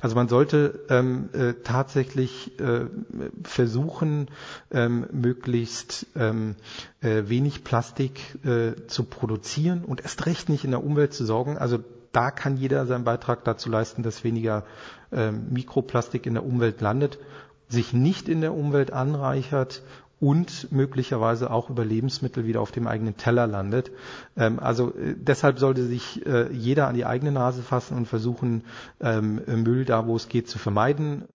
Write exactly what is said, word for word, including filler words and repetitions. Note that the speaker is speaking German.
Also man sollte ähm, äh, tatsächlich äh, versuchen, ähm, möglichst ähm, äh, wenig Plastik äh, zu produzieren und erst recht nicht in der Umwelt zu sorgen. Also da kann jeder seinen Beitrag dazu leisten, dass weniger ähm, Mikroplastik in der Umwelt landet, sich nicht in der Umwelt anreichert und möglicherweise auch über Lebensmittel wieder auf dem eigenen Teller landet. Ähm, also äh, deshalb sollte sich äh, jeder an die eigene Nase fassen und versuchen, ähm, Müll da, wo es geht, zu vermeiden.